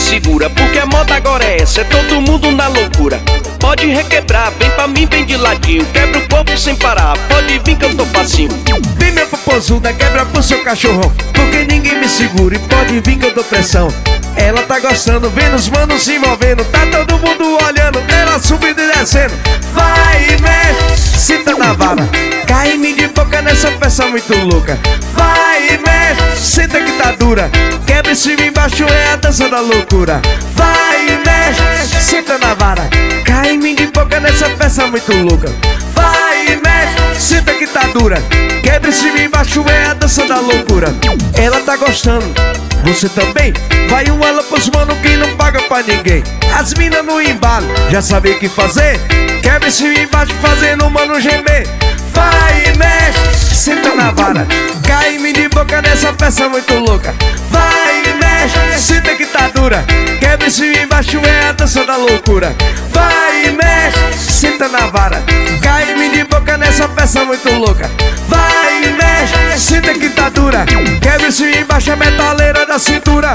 segura, porque a moda agora é essa, é todo mundo na loucura. Pode requebrar, vem pra mim, vem de ladinho, quebra o corpo sem parar, pode vir que eu tô facinho. Vem minha popozuda, quebra pro seu cachorrão, porque ninguém me segura e pode vir que eu dou pressão. Ela tá gostando, vendo os manos se envolvendo, tá todo mundo olhando, ela subindo e descendo. Vai e mexe, senta na vara, cai-me de boca nessa peça muito louca. Vai e mexe, senta que tá dura, quebra em cima e embaixo é a dança da loucura. Vai e mexe, senta na vara, cai-me de boca nessa peça muito louca. Vai e mexe, senta que tá dura, quebra em cima e embaixo é a dança da loucura. Ela tá gostando, você também? Vai um alô pros mano que não paga pra ninguém. As minas no embalo, já sabem o que fazer, quebra em cima e embaixo fazendo o mano gemer. Vai e mexe, senta na vara, cai-me de boca nessa peça muito louca. Vai e mexe, senta que tá dura, quebra em cima e embaixo é a dança da loucura. Vai e mexe, senta na vara, cai-me de boca nessa peça muito louca. Vai e mexe, senta que tá dura, quebra em cima e embaixo a metaleira da cintura.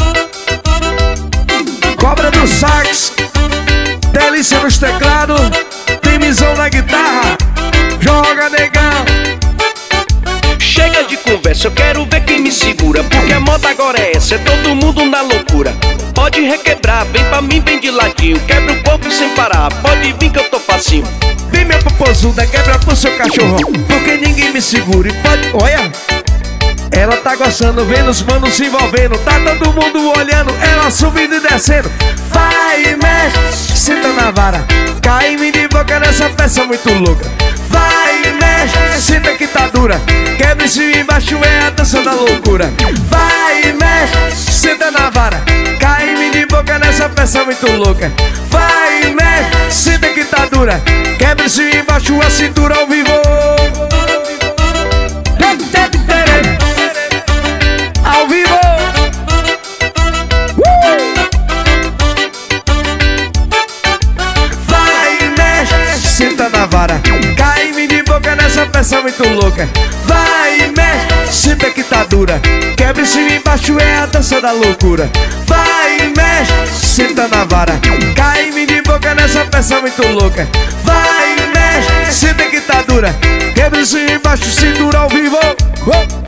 Cobra do sax, delícia nos teclados, tem visão na guitarra, joga negão. Chega de conversa, eu quero ver quem me segura, porque a moda agora é essa, é todo mundo na loucura. Pode requebrar, vem pra mim, vem de ladinho, quebra o corpo sem parar, pode vir que eu tô facinho. Vem minha popozuda, quebra pro seu cachorrão, porque ninguém me segura e pode... Olha! Ela tá gostando, vendo os manos se envolvendo, tá todo mundo olhando, ela subindo e descendo. Vai e mexe, senta na vara, cai-me de boca nessa peça muito louca. Vai e mexe, senta que tá dura, quebra em cima e embaixo é a dança da loucura. Vai e mexe, senta na vara, cai-me de boca nessa peça muito louca. Vai e mexe, senta que tá dura, quebra em cima e embaixo a cintura ao vivo. Ao vivo! Vai e mexe, senta na vara, cai-me de boca nessa peça muito louca. Vai e mexe, senta que tá dura, quebra em cima e embaixo é a dança da loucura. Vai e mexe, senta na vara, cai-me de boca nessa peça muito louca. Vai e mexe, senta que tá dura, quebra em cima e embaixo, cintura ao vivo.